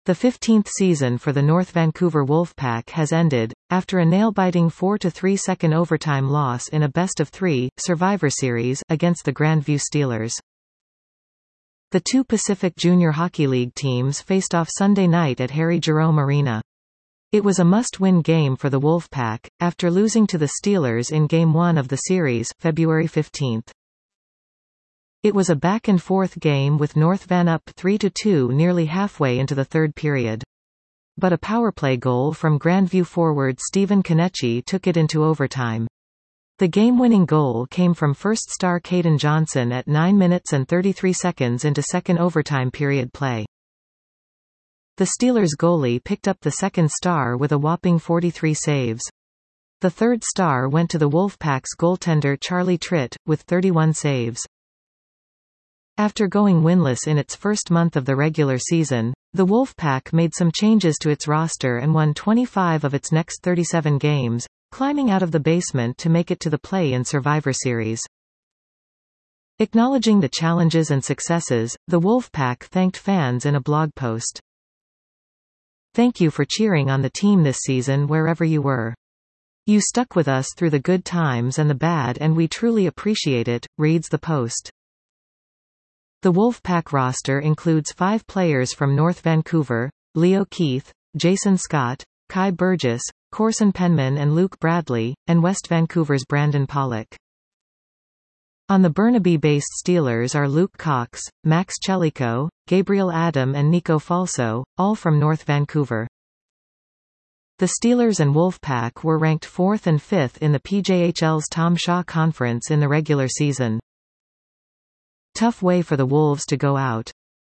The 15th season for the North Vancouver Wolfpack has ended, after a nail-biting 4-3 second overtime loss in a best-of-3 Survivor Series against the Grandview Steelers. The two Pacific Junior Hockey League teams faced off Sunday night at Harry Jerome Arena. It was a must-win game for the Wolfpack, after losing to the Steelers in Game 1 of the series, February 15. It was a back-and-forth game with North Van up 3-2 nearly halfway into the third period. But a powerplay goal from Grandview forward Stephen Koniecki took it into overtime. The game-winning goal came from first star Caden Johnson at 9 minutes and 33 seconds into second overtime period play. The Steelers goalie picked up the second star with a whopping 43 saves. The third star went to the Wolfpack's goaltender Charlie Tritt, with 31 saves. After going winless in its first month of the regular season, the Wolfpack made some changes to its roster and won 25 of its next 37 games, climbing out of the basement to make it to the play-in Survivor Series. Acknowledging the challenges and successes, the Wolfpack thanked fans in a blog post. "Thank you for cheering on the team this season wherever you were. You stuck with us through the good times and the bad and we truly appreciate it," reads the post. The Wolfpack roster includes 5 players from North Vancouver: Leo Keith, Jason Scott, Kai Burgess, Corson Penman and Luke Bradley, and West Vancouver's Brandon Pollock. On the Burnaby-based Steelers are Luke Cox, Max Chelico, Gabriel Adam and Nico Falso, all from North Vancouver. The Steelers and Wolfpack were ranked 4th and 5th in the PJHL's Tom Shaw Conference in the regular season. Tough way for the Wolves to go out.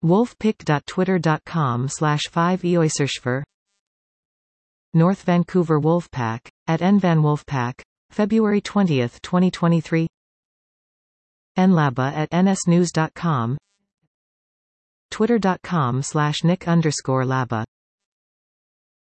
Wolfpick.twitter.com/5eoisersfer. North Vancouver Wolfpack, @NVan Wolfpack, February 20, 2023. NLABA @nsnews.com. Twitter.com/Nick_Laba